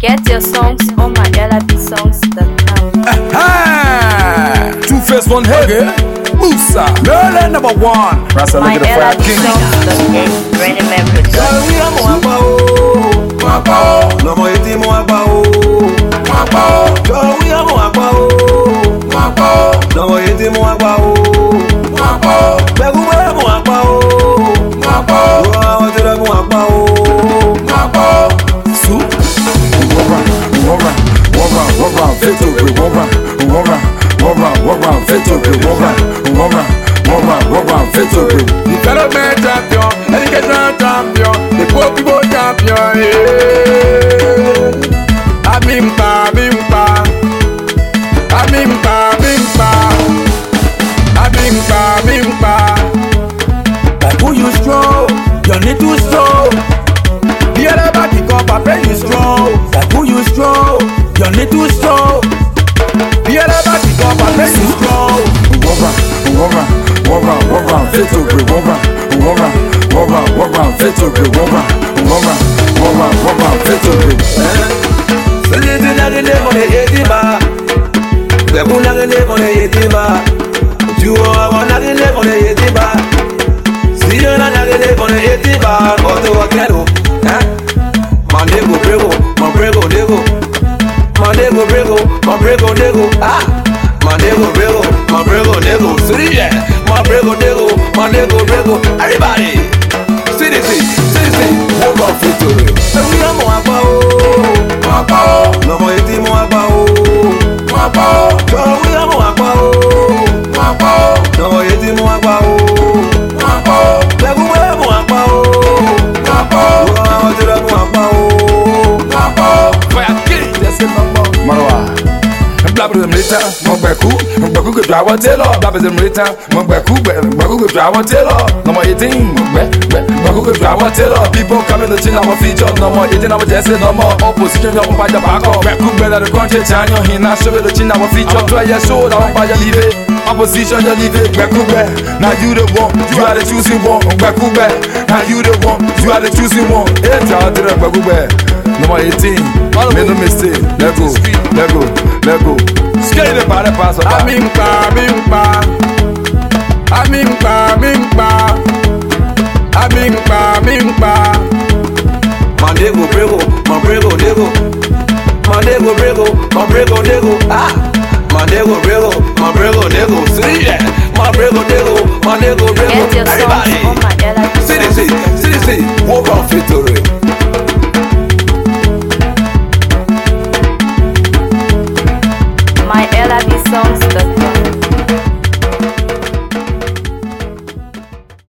Get your songs on my LIBsongs.com. Two face, one head. Musa, Merlin number one. Rasta look My at the fire king. LIBsongs.com. Ready members. No mo iti mo agba o. Joey mo agba o. No mo iti mo agba o. Begu mo agba o. Wa tira mo agba o. Su. Wara, victory. Wara, victory. Wara, victory. Development champion, education champion, the poor people champion. Abimpa. Like who you strong, you need to strong. Be a body cup, I pray you strong. Like who you strong, you need to strong. Be a body cup, I pray you strong. Wara, victory. Wara, victory. Wara, victory. Selezi na gele mone yetima. Bebu na gele mone yetima. Juo awa na gele mone yetima. Siyo na gele mone yetima. Oto wakero. Mandego brego, mambrego nego. Mandego brego, mambrego nego. Mandego brego, mambrego nego. Siriye, mambrego nego, mandego brego. Everybody, citizen, hold on victory. We are more no mo iti mo agba o. Joey mo agba o. No mo iti mo agba o. Begu mo agba o. Wa tira mo agba o. Fire king, that's the number. Marwa. Blabber them later, Mugbeku go drive a tailor. Blabber them later, Mugbeku go drive a tailor. No more eating, Mugbeku go drive a tailor. People coming to change our feature. No more eating, I'm just no more opposition. I'm by the back of Mugbeku better the country. Chanyo, he not show the chin our feature. Try your show, I'm by your leave it. Opposition, you leave it. Mugbeku now you the one, you are the choosing one. Mugbeku now you the one, you are the choosing one. Hey, try to Mugbeku no more 18, make no mistake. Let go. Skate the body pass. Abimpa. Mandego brego, mambrego nego. Mandego brego, mambrego nego. Mandego brego, mambrego nego. Siriye, mambrego nego, mandego brego. Get your songs Everybody, on my LIBsongs.com. citizen, hold on victory.